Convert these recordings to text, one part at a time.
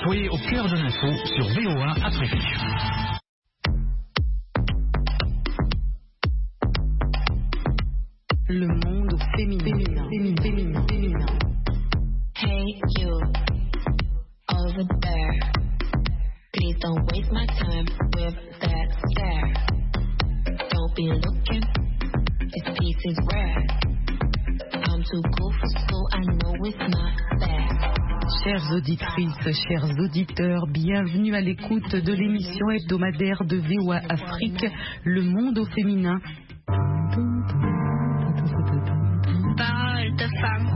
Soyez au cœur de l'info sur VOA Afrique. Le monde féminin. Hey you, over there. Please don't waste my time with that stare. Don't be looking, this piece is rare. I'm too cool for school, I know it's not fair. Chères auditrices, chers auditeurs, bienvenue à l'écoute de l'émission hebdomadaire de VOA Afrique, Le monde au féminin. Parole de femme.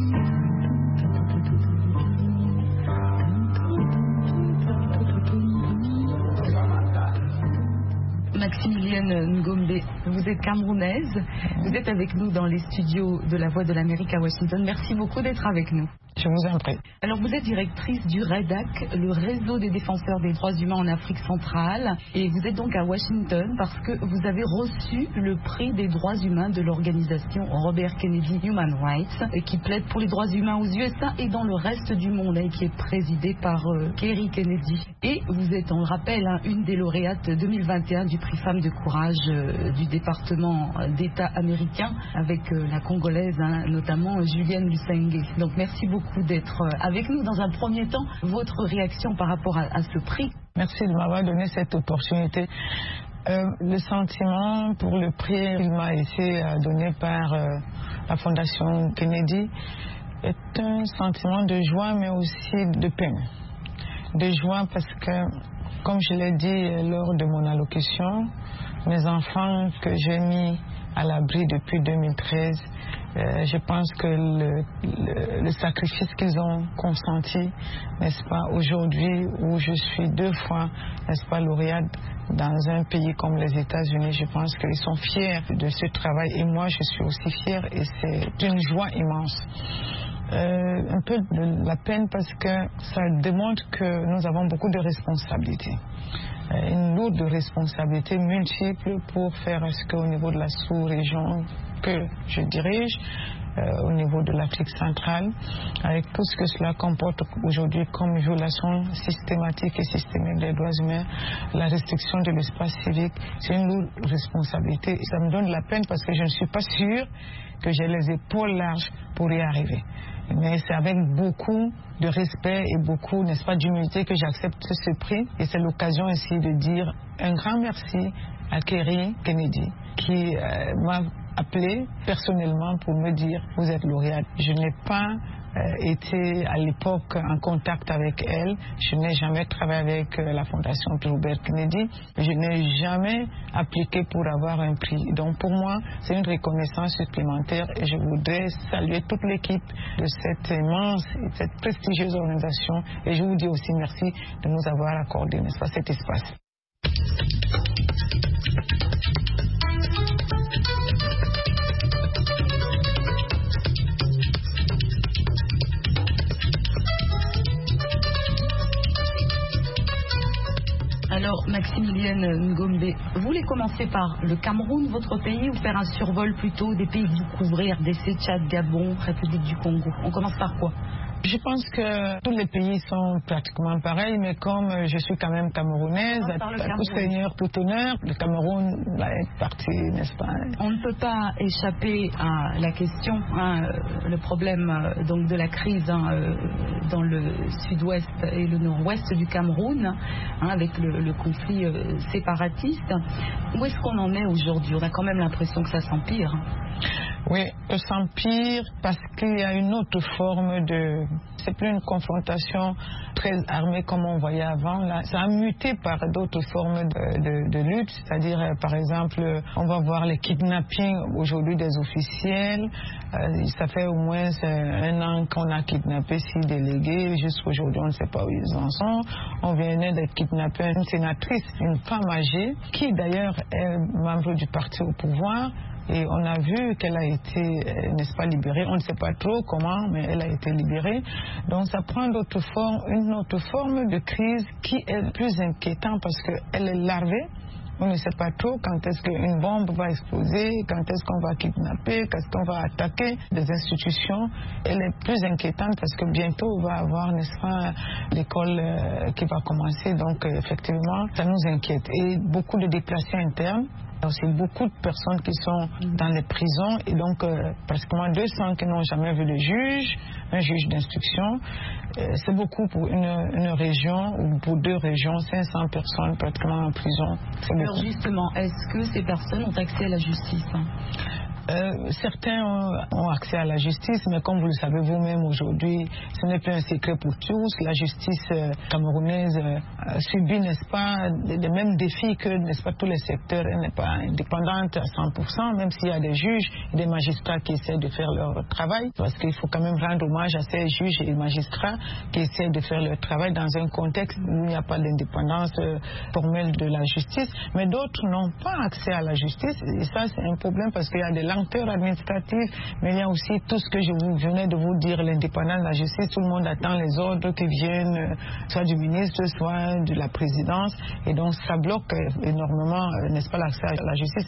Maximilienne Ngombe, vous êtes camerounaise, vous êtes avec nous dans les studios de La Voix de l'Amérique à Washington. Merci beaucoup d'être avec nous. Je vous en prie. Alors vous êtes directrice du REDAC, le réseau des défenseurs des droits humains en Afrique centrale, et vous êtes donc à Washington parce que vous avez reçu le prix des droits humains de l'organisation Robert Kennedy Human Rights, qui plaide pour les droits humains aux USA et dans le reste du monde, et qui est présidé par Kerry Kennedy. Et vous êtes, on le rappelle, une des lauréates 2021 du prix Femmes de courage du département d'État américain, avec la Congolaise, notamment Julienne Lusengue. Donc merci beaucoup d'être avec nous. Dans un premier temps, votre réaction par rapport à ce prix? Merci de m'avoir donné cette opportunité. Le sentiment pour le prix qui m'a été donné par la Fondation Kennedy est un sentiment de joie, mais aussi de peine. De joie parce que, comme je l'ai dit lors de mon allocution, mes enfants que j'ai mis à l'abri depuis 2013, je pense que le sacrifice qu'ils ont consenti, n'est-ce pas, aujourd'hui où je suis 2 fois, n'est-ce pas, lauréate dans un pays comme les États-Unis, je pense qu'ils sont fiers de ce travail et moi je suis aussi fière et c'est une joie immense. Un peu de la peine parce que ça démontre que nous avons beaucoup de responsabilités. Une lourde responsabilité multiple pour faire ce qu'au niveau de la sous-région que je dirige, au niveau de l'Afrique centrale, avec tout ce que cela comporte aujourd'hui comme violation systématique et systémique des droits humains, la restriction de l'espace civique, c'est une lourde responsabilité. Ça me donne la peine parce que je ne suis pas sûre que j'ai les épaules larges pour y arriver. Mais c'est avec beaucoup de respect et beaucoup, n'est-ce pas, d'humilité que j'accepte ce prix. Et c'est l'occasion ici de dire un grand merci à Kerry Kennedy qui m'a appelé personnellement pour me dire vous êtes lauréate. Je n'ai pas été à l'époque en contact avec elle. Je n'ai jamais travaillé avec la Fondation Robert Kennedy. Je n'ai jamais appliqué pour avoir un prix. Donc pour moi, c'est une reconnaissance supplémentaire et je voudrais saluer toute l'équipe de cette immense et cette prestigieuse organisation et je vous dis aussi merci de nous avoir accordé, n'est-ce pas, cet espace. Alors, Maximilienne Ngombe, vous voulez commencer par le Cameroun, votre pays, ou faire un survol plutôt des pays que vous couvrez, RDC, Tchad, Gabon, République du Congo? On commence par quoi? Je pense que tous les pays sont pratiquement pareils, mais comme je suis quand même camerounaise, à tout seigneur, tout honneur, le Cameroun est parti, n'est-ce pas? On ne peut pas échapper à la question, le problème donc de la crise dans le sud-ouest et le nord-ouest du Cameroun, avec le conflit séparatiste. Où est-ce qu'on en est aujourd'hui? On a quand même l'impression que ça s'empire. Oui, ça s'empire parce qu'il y a une autre forme de... C'est plus une confrontation très armée comme on voyait avant. Là, ça a muté par d'autres formes de lutte. C'est-à-dire, par exemple, on va voir les kidnappings aujourd'hui des officiels. Ça fait au moins 1 an qu'on a kidnappé 6 délégués. Jusqu'aujourd'hui, on ne sait pas où ils en sont. On venait de kidnapper une sénatrice, une femme âgée, qui d'ailleurs est membre du parti au pouvoir. Et on a vu qu'elle a été, n'est-ce pas, libérée. On ne sait pas trop comment, mais elle a été libérée. Donc ça prend une autre forme de crise qui est plus inquiétante parce qu'elle est larvée On ne sait pas trop quand est-ce qu'une bombe va exploser, quand est-ce qu'on va kidnapper, quand est-ce qu'on va attaquer des institutions. Elle est plus inquiétante parce que bientôt on va avoir, n'est-ce pas, l'école qui va commencer. Donc effectivement, ça nous inquiète. Et beaucoup de déplacés internes. C'est beaucoup de personnes qui sont dans les prisons et donc pratiquement 200 qui n'ont jamais vu de juge, un juge d'instruction. C'est beaucoup pour une région ou pour 2 régions, 500 personnes pratiquement en prison. Alors justement, est-ce que ces personnes ont accès à la justice? Certains ont accès à la justice, mais comme vous le savez vous-même aujourd'hui, ce n'est plus un secret pour tous. La justice camerounaise subit, n'est-ce pas, les mêmes défis que, n'est-ce pas, tous les secteurs. Elle n'est pas indépendante à 100%, même s'il y a des juges et des magistrats qui essaient de faire leur travail, parce qu'il faut quand même rendre hommage à ces juges et magistrats qui essaient de faire leur travail dans un contexte où il n'y a pas d'indépendance formelle de la justice. Mais d'autres n'ont pas accès à la justice, et ça c'est un problème parce qu'il y a des lenteurs administratives, mais il y a aussi tout ce que je venais de vous dire, l'indépendance de la justice. Tout le monde attend les ordres qui viennent soit du ministre, soit de la présidence, et donc ça bloque énormément, n'est-ce pas, l'accès à la justice.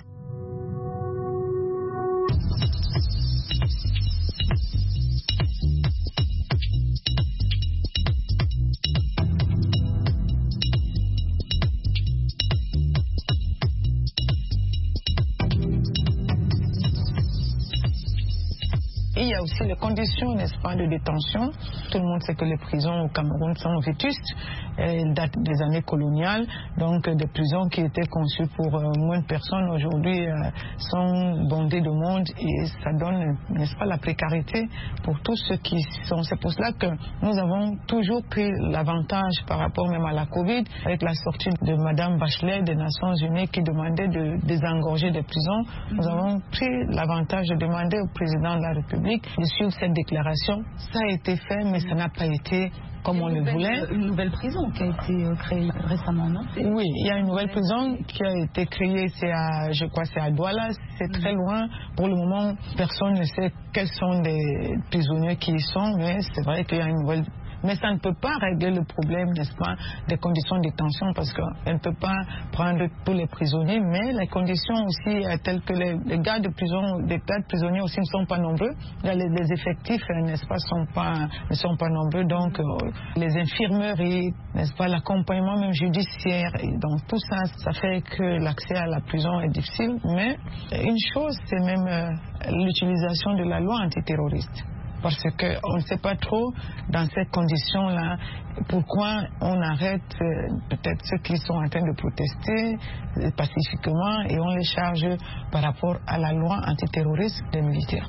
Il y a aussi les conditions, n'est-ce pas, de détention. Tout le monde sait que les prisons au Cameroun sont vétustes. Elles datent des années coloniales. Donc des prisons qui étaient conçues pour moins de personnes aujourd'hui sont bondées de monde et ça donne, n'est-ce pas, la précarité pour tous ceux qui sont. C'est pour cela que nous avons toujours pris l'avantage par rapport même à la Covid, avec la sortie de Madame Bachelet des Nations Unies qui demandait de désengorger des prisons. Nous avons pris l'avantage de demander au président de la République de suivre cette déclaration. Ça a été fait, mais ça n'a pas été comme on le voulait. Une nouvelle prison qui a été créée récemment, non? Oui, il y a une nouvelle prison qui a été créée, je crois c'est à Douala, c'est très loin. Pour le moment, personne ne sait quels sont les prisonniers qui y sont, mais c'est vrai qu'il y a une nouvelle. Mais ça ne peut pas régler le problème, n'est-ce pas, des conditions de détention, parce qu'elle ne peut pas prendre tous les prisonniers, mais les conditions aussi telles que les gars de prison, les gars de prisonniers aussi ne sont pas nombreux. Les effectifs, n'est-ce pas, ne sont pas nombreux, donc les infirmeries, n'est-ce pas, l'accompagnement même judiciaire, et donc tout ça, ça fait que l'accès à la prison est difficile. Mais une chose, c'est même l'utilisation de la loi antiterroriste. Parce qu'on ne sait pas trop, dans ces conditions-là, pourquoi on arrête peut-être ceux qui sont en train de protester pacifiquement et on les charge par rapport à la loi antiterroriste des militaires.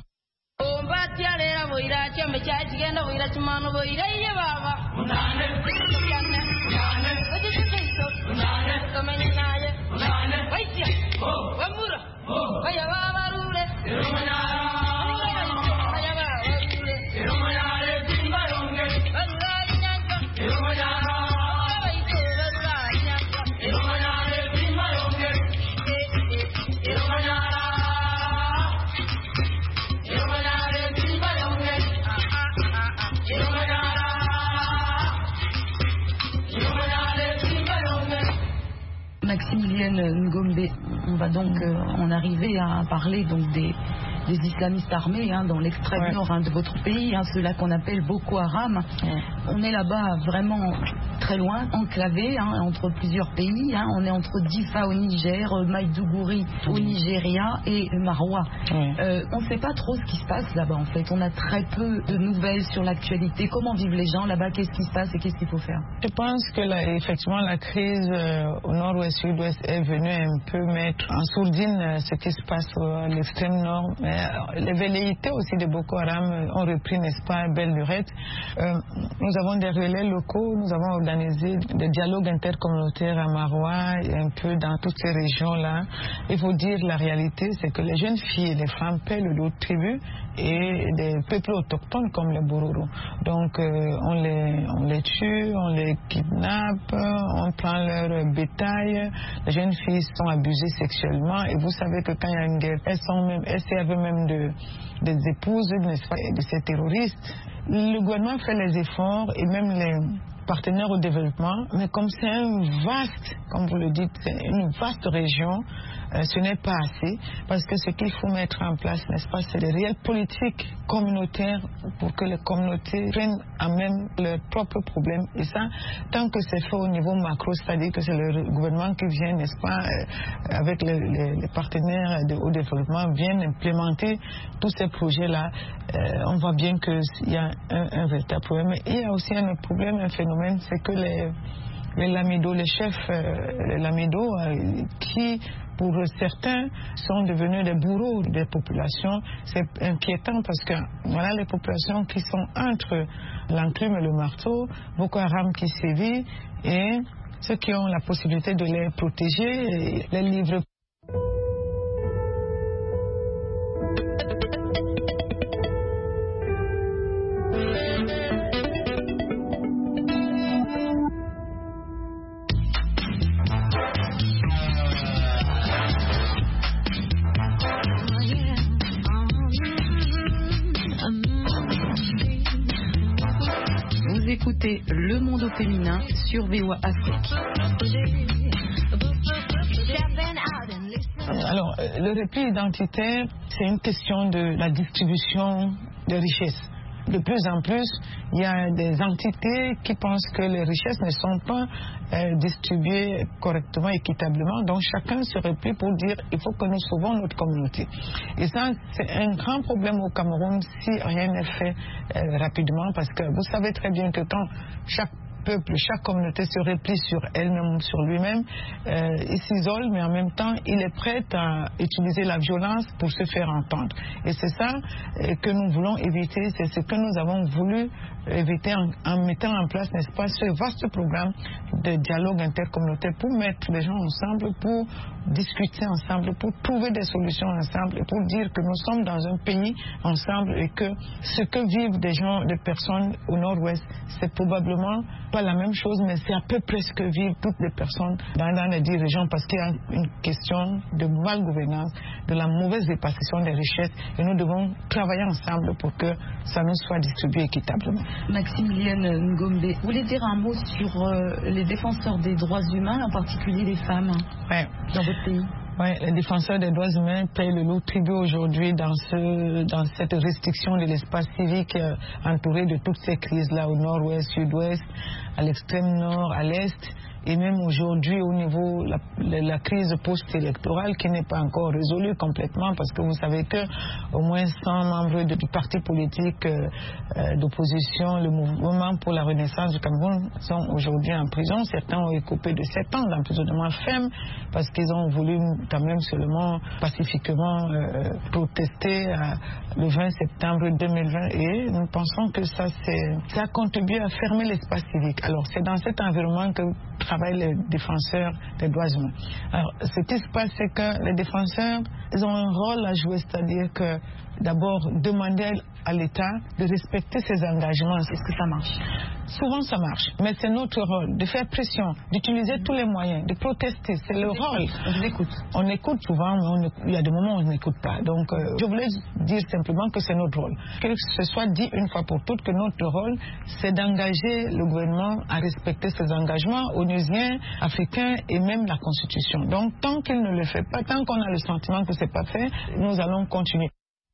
Maximilienne Ngombe, on va donc en arriver à parler donc des islamistes armés dans l'extrême nord de votre pays, ceux-là qu'on appelle Boko Haram. On est là-bas vraiment très loin, enclavé entre plusieurs pays. On est entre Difa au Niger, Maïdougouri au Nigeria et Maroua. On ne sait pas trop ce qui se passe là-bas en fait. On a très peu de nouvelles sur l'actualité. Comment vivent les gens là-bas? Qu'est-ce qui se passe et qu'est-ce qu'il faut faire? Je pense que effectivement la crise au nord-ouest, sud-ouest est venue un peu mettre en sourdine ce qui se passe à l'extrême nord. Mais les velléités aussi de Boko Haram ont repris, n'est-ce pas, belle lurette. Nous avons des relais locaux, nous avons organisé des dialogues intercommunautaires à Maroua et un peu dans toutes ces régions-là. Il faut dire la réalité, c'est que les jeunes filles et les femmes paient le lot de tribut et des peuples autochtones comme les Bororo. Donc on les tue, on les kidnappe, on prend leur bétail. Les jeunes filles sont abusées sexuellement et vous savez que quand il y a une guerre, elles servent même des épouses, n'est-ce pas, de ces terroristes. Le gouvernement fait les efforts et même partenaires au développement, mais comme c'est un vaste, comme vous le dites, c'est une vaste région, ce n'est pas assez, parce que ce qu'il faut mettre en place, n'est-ce pas, c'est des réelles politiques communautaires pour que les communautés prennent en même leurs propres problèmes. Et ça, tant que c'est fait au niveau macro, c'est-à-dire que c'est le gouvernement qui vient, n'est-ce pas, avec les partenaires au développement, viennent implémenter tous ces projets-là, on voit bien qu'il y a un véritable problème. Et il y a aussi un autre problème, un phénomène, c'est que les lamidos, les chefs lamidos, qui pour certains sont devenus des bourreaux des populations, c'est inquiétant parce que voilà les populations qui sont entre l'enclume et le marteau, Boko Haram qui sévit, et ceux qui ont la possibilité de les protéger les livrent. Écoutez Le Monde au féminin sur VOA Afrique. Alors, le repli identitaire, c'est une question de la distribution des richesses. De plus en plus, il y a des entités qui pensent que les richesses ne sont pas distribuées correctement, équitablement. Donc chacun se replie pour dire il faut que nous sauvons notre communauté. Et ça, c'est un grand problème au Cameroun si rien n'est fait rapidement, parce que vous savez très bien que quand chaque peuple, chaque communauté se replie sur elle-même, sur lui-même, il s'isole, mais en même temps, il est prêt à utiliser la violence pour se faire entendre. Et c'est ça que nous voulons éviter, c'est ce que nous avons voulu éviter en mettant en place, n'est-ce pas, ce vaste programme de dialogue intercommunautaire pour mettre les gens ensemble, pour discuter ensemble, pour trouver des solutions ensemble et pour dire que nous sommes dans un pays ensemble et que ce que vivent des personnes au nord-ouest, c'est probablement pas la même chose, mais c'est à peu près ce que vivent toutes les personnes dans les 10 régions, parce qu'il y a une question de mal-gouvernance, de la mauvaise répartition des richesses, et nous devons travailler ensemble pour que ça nous soit distribué équitablement. Maximilienne Ngombe, vous voulez dire un mot sur les défenseurs des droits humains, en particulier les femmes, dans votre pays? Oui, les défenseurs des droits humains payent le lourd tribut aujourd'hui dans cette restriction de l'espace civique entouré de toutes ces crises-là au nord-ouest, sud-ouest, à l'extrême nord, à l'est. Et même aujourd'hui au niveau de la crise post-électorale qui n'est pas encore résolue complètement, parce que vous savez que au moins 100 membres du parti politique d'opposition, le mouvement pour la renaissance du Cameroun, sont aujourd'hui en prison. Certains ont écopé de 7 ans d'emprisonnement ferme parce qu'ils ont voulu quand même seulement pacifiquement protester le 20 septembre 2020, et nous pensons que ça a contribué à fermer l'espace civique. Alors c'est dans cet environnement que travaillent les défenseurs des droits humains. Alors, ce qui se passe, c'est que les défenseurs, ils ont un rôle à jouer, c'est-à-dire que d'abord demander à l'État de respecter ses engagements. Est-ce que ça marche? Souvent ça marche, mais c'est notre rôle de faire pression, d'utiliser tous les moyens, de protester, c'est le rôle. On écoute. On écoute souvent, mais il y a des moments où on n'écoute pas. Donc je voulais dire simplement que c'est notre rôle. Que ce soit dit une fois pour toutes que notre rôle, c'est d'engager le gouvernement à respecter ses engagements onusiens, africains et même la Constitution. Donc tant qu'il ne le fait pas, tant qu'on a le sentiment que ce n'est pas fait, nous allons continuer.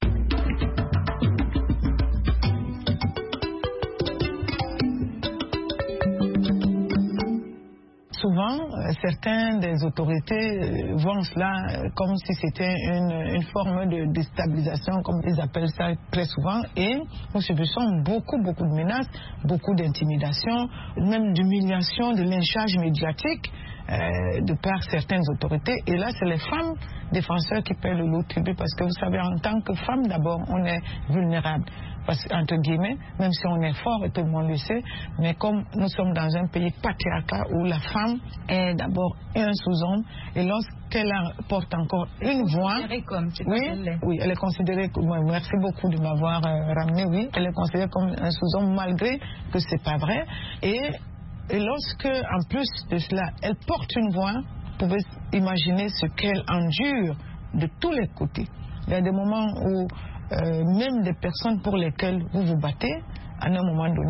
Souvent, certains des autorités voient cela comme si c'était une forme de déstabilisation, comme ils appellent ça très souvent, et nous subissons beaucoup de menaces, beaucoup d'intimidation, même d'humiliation, de lynchage médiatique de par certaines autorités. Et là, c'est les femmes défenseurs qui paient le lourd tribut, parce que vous savez, en tant que femme, d'abord, on est vulnérable. Parce entre guillemets, même si on est fort et tout le monde le sait, mais comme nous sommes dans un pays patriarcal où la femme est d'abord un sous-homme, et lorsqu'elle porte encore une voix, oui, elle est considérée comme, merci beaucoup de m'avoir ramené, oui, elle est considérée comme un sous-homme malgré que c'est pas vrai, et lorsque en plus de cela, elle porte une voix, vous pouvez imaginer ce qu'elle endure de tous les côtés. Il y a des moments où même des personnes pour lesquelles vous vous battez, à un moment donné,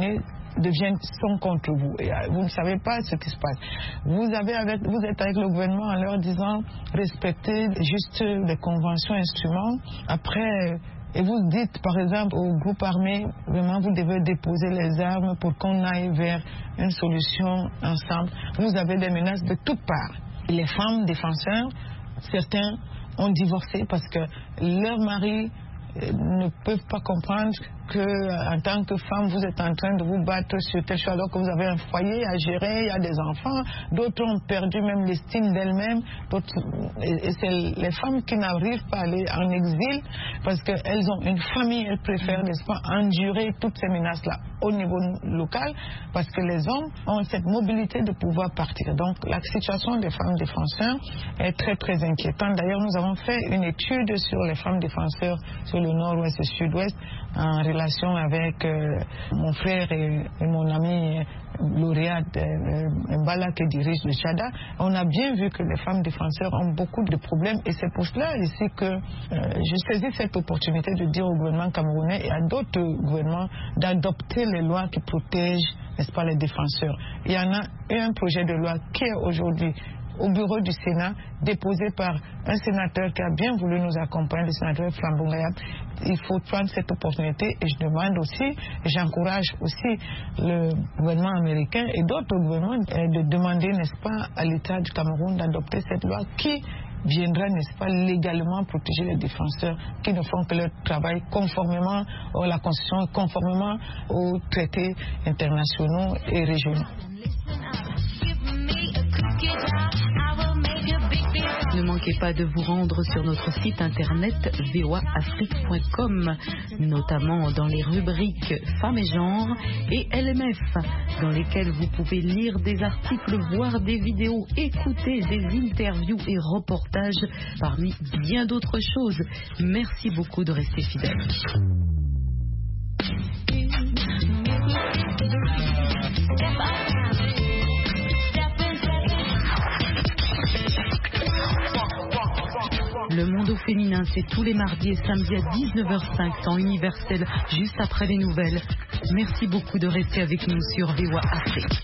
sont contre vous. Et vous ne savez pas ce qui se passe. Vous êtes avec le gouvernement en leur disant respectez juste les conventions, instruments. Après, et vous dites par exemple au groupe armé, vraiment vous devez déposer les armes pour qu'on aille vers une solution ensemble. Vous avez des menaces de toutes parts. Les femmes défenseurs, certains ont divorcé parce que leur mari ne peuvent pas comprendre que en tant que femme vous êtes en train de vous battre sur quelque chose alors que vous avez un foyer à gérer, il y a des enfants, d'autres ont perdu même l'estime d'elles-mêmes, et c'est les femmes qui n'arrivent pas à aller en exil parce qu'elles ont une famille, elles préfèrent, n'est-ce pas, endurer toutes ces menaces-là au niveau local parce que les hommes ont cette mobilité de pouvoir partir. Donc la situation des femmes défenseurs est très très inquiétante. D'ailleurs nous avons fait une étude sur les femmes défenseurs sur le nord-ouest et sud-ouest en relation avec mon frère et mon ami lauréat Mbala qui dirige le Tchada. On a bien vu que les femmes défenseurs ont beaucoup de problèmes et c'est pour cela ici que je saisis cette opportunité de dire au gouvernement camerounais et à d'autres gouvernements d'adopter les lois qui protègent, n'est-ce pas, les défenseurs. Il y en a un projet de loi qui est aujourd'hui au bureau du Sénat, déposé par un sénateur qui a bien voulu nous accompagner, le sénateur Flambongaya. Il faut prendre cette opportunité et je demande aussi, et j'encourage aussi le gouvernement américain et d'autres gouvernements de demander, n'est-ce pas, à l'État du Cameroun d'adopter cette loi qui viendra, n'est-ce pas, légalement protéger les défenseurs qui ne font que leur travail conformément à la Constitution, conformément aux traités internationaux et régionaux. Ne manquez pas de vous rendre sur notre site internet voaafrique.com, notamment dans les rubriques Femmes et Genre et LMF, dans lesquelles vous pouvez lire des articles, voir des vidéos, écouter des interviews et reportages, parmi bien d'autres choses. Merci beaucoup de rester fidèles. Le monde au féminin, c'est tous les mardis et samedis à 19h05, temps universel, juste après les nouvelles. Merci beaucoup de rester avec nous sur VOA Afrique.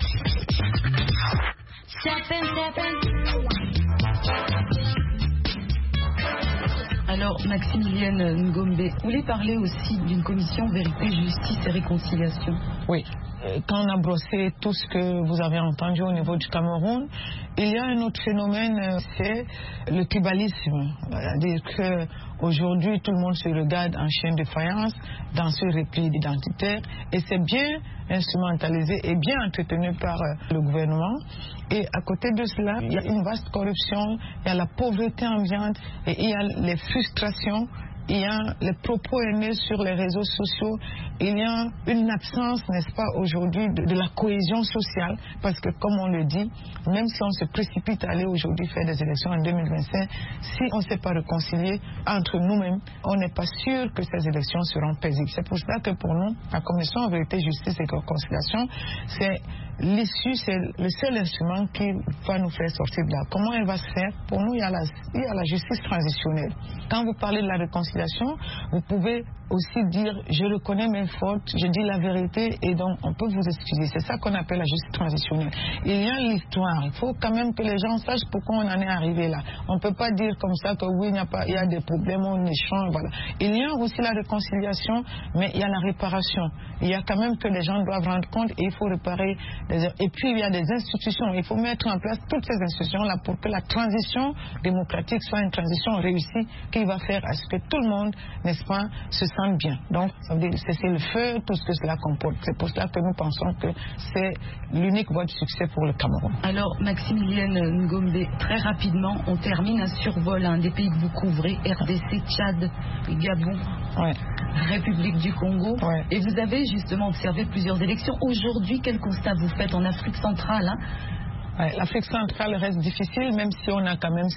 Alors, Maximilienne Ngombe, vous voulez parler aussi d'une commission Vérité, Justice et Réconciliation? Oui. Quand on a brossé tout ce que vous avez entendu au niveau du Cameroun, il y a un autre phénomène, c'est le tribalisme. C'est-à-dire qu'aujourd'hui, tout le monde se regarde en chaîne de faïence, dans ce repli identitaire, et c'est bien instrumentalisé et bien entretenu par le gouvernement. Et à côté de cela, il y a une vaste corruption, il y a la pauvreté ambiante, et il y a les frustrations. Il y a les propos haineux sur les réseaux sociaux. Il y a une absence, n'est-ce pas, aujourd'hui de la cohésion sociale. Parce que, comme on le dit, même si on se précipite à aller aujourd'hui faire des élections en 2025, si on ne s'est pas réconcilié entre nous-mêmes, on n'est pas sûr que ces élections seront paisibles. C'est pour cela que pour nous, la Commission Vérité, Justice et Réconciliation, c'est l'issue, c'est le seul instrument qui va nous faire sortir de là. Comment elle va se faire? Pour nous, il y a la justice transitionnelle. Quand vous parlez de la réconciliation, vous pouvez aussi dire je reconnais mes fautes, je dis la vérité et donc on peut vous excuser. C'est ça qu'on appelle la justice transitionnelle. Il y a l'histoire, il faut quand même que les gens sachent pourquoi on en est arrivé là. On ne peut pas dire comme ça que oui, il y a des problèmes, on échange, voilà. Il y a aussi la réconciliation, mais il y a la réparation. Il y a quand même que les gens doivent rendre compte et il faut réparer. Et puis il y a des institutions, il faut mettre en place toutes ces institutions-là pour que la transition démocratique soit une transition réussie qui va faire à ce que tout le monde, n'est-ce pas, se sente bien. Donc, ça veut dire cesser le feu, tout ce que cela comporte. C'est pour cela que nous pensons que c'est l'unique voie de succès pour le Cameroun. Alors, Maximilienne Ngombe, très rapidement, on termine un survol des pays que vous couvrez, RDC, Tchad, Gabon, République du Congo. Ouais. Et vous avez justement observé plusieurs élections. Aujourd'hui, quel constat vous faites en Afrique centrale L'Afrique centrale reste difficile, même si on a quand même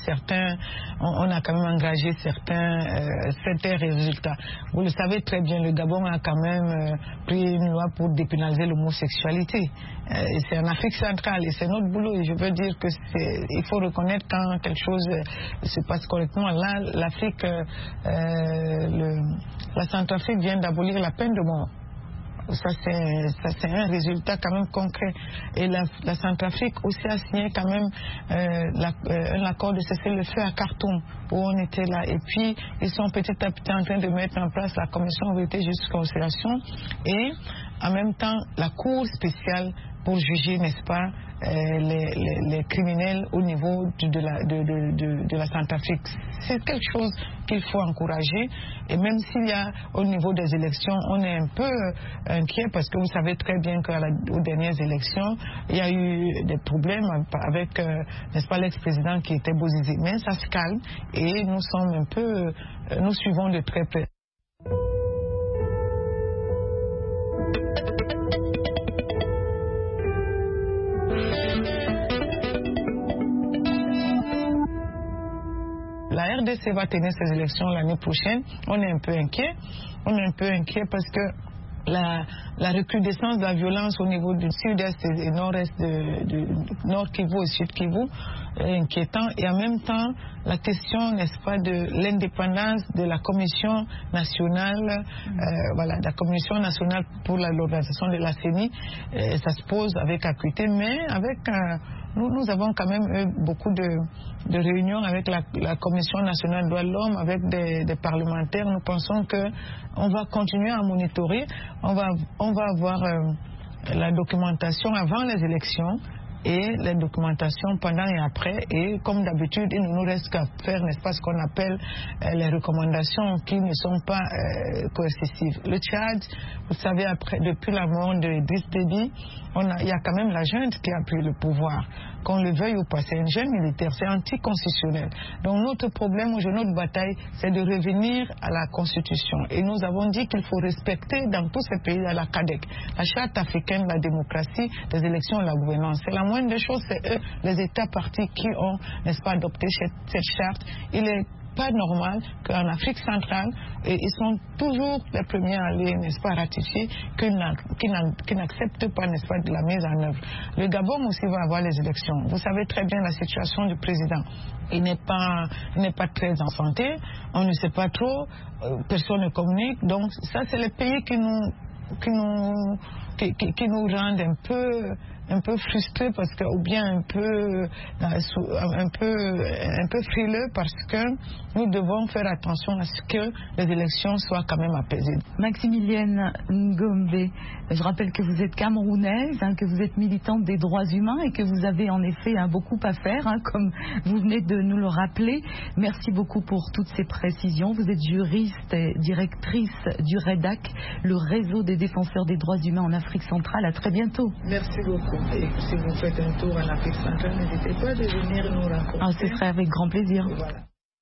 engagé certains résultats. Vous le savez très bien, le Gabon a quand même pris une loi pour dépénaliser l'homosexualité. C'est en Afrique centrale et c'est notre boulot. Et je veux dire que il faut reconnaître quand quelque chose se passe correctement. Là, l'Afrique, la Centrafrique vient d'abolir la peine de mort. ça c'est un résultat quand même concret. Et la Centrafrique aussi a signé quand même un accord de cessez-le-feu à Khartoum, où on était là. Et puis, ils sont petit à petit en train de mettre en place la commission vérité justice conciliation et en même temps la cour spéciale pour juger, n'est-ce pas, les criminels au niveau de la Centrafrique. C'est quelque chose qu'il faut encourager. Et même s'il y a au niveau des élections, on est un peu inquiet parce que vous savez très bien qu'aux dernières élections, il y a eu des problèmes avec, n'est-ce pas, l'ex-président qui était Bozizé. Mais ça se calme et nous sommes un peu, nous suivons de très près. La RDC va tenir ses élections l'année prochaine. On est un peu inquiet. On est un peu inquiet parce que la recrudescence de la violence au niveau du sud-est et nord-est du nord Kivu et sud Kivu est inquiétant. Et en même temps, la question, n'est-ce pas, de l'indépendance de la commission nationale, la commission nationale pour l'organisation de la CENI, ça se pose avec acuité, mais avec nous avons quand même eu beaucoup de réunions avec la Commission nationale des droits de l'homme, avec des parlementaires. Nous pensons qu'on va continuer à monitorer. On va avoir la documentation avant les élections et les documentations pendant et après. Et comme d'habitude, il ne nous reste qu'à faire, n'est-ce pas, ce qu'on appelle les recommandations qui ne sont pas coercitives. Le Tchad, vous savez, depuis la mort de Driss Déby, il y a quand même la junte qui a pris le pouvoir. Qu'on le veuille ou pas, c'est une junte militaire, c'est anticonstitutionnel. Donc notre problème, notre bataille, c'est de revenir à la Constitution. Et nous avons dit qu'il faut respecter dans tous ces pays la CADEC, la Charte africaine de la démocratie, des élections et la gouvernance. C'est la moindre des choses, c'est eux, les États partis, qui ont, n'est-ce pas, adopté cette charte. Il est pas normal qu'en Afrique centrale, ils sont toujours les premiers à aller, n'est-ce pas, ratifier, qui n'acceptent pas, n'est-ce pas, de la mise en œuvre. Le Gabon aussi va avoir les élections. Vous savez très bien la situation du président. Il n'est pas très en santé, on ne sait pas trop, personne ne communique. Donc ça, c'est les pays qui nous rendent un peu frustrés parce que, ou bien un peu frileux parce que nous devons faire attention à ce que les élections soient quand même apaisées. Maximilienne Ngombe, je rappelle que vous êtes camerounaise, que vous êtes militante des droits humains et que vous avez en effet beaucoup à faire, comme vous venez de nous le rappeler. Merci beaucoup pour toutes ces précisions. Vous êtes juriste et directrice du REDAC, le réseau des défenseurs des droits humains en Afrique centrale. À très bientôt. Merci beaucoup. Et si vous faites un tour en Afrique centrale, n'hésitez pas de venir nous rencontrer. Ce serait avec grand plaisir. Voilà.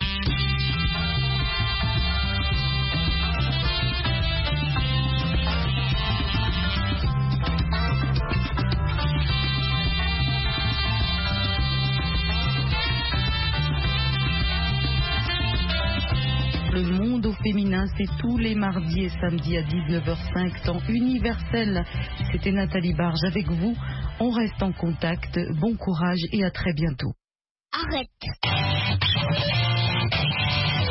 Le monde au féminin, c'est tous les mardis et samedis à 19h05, temps universel. C'était Nathalie Barge avec vous. On reste en contact. Bon courage et à très bientôt. Arrête.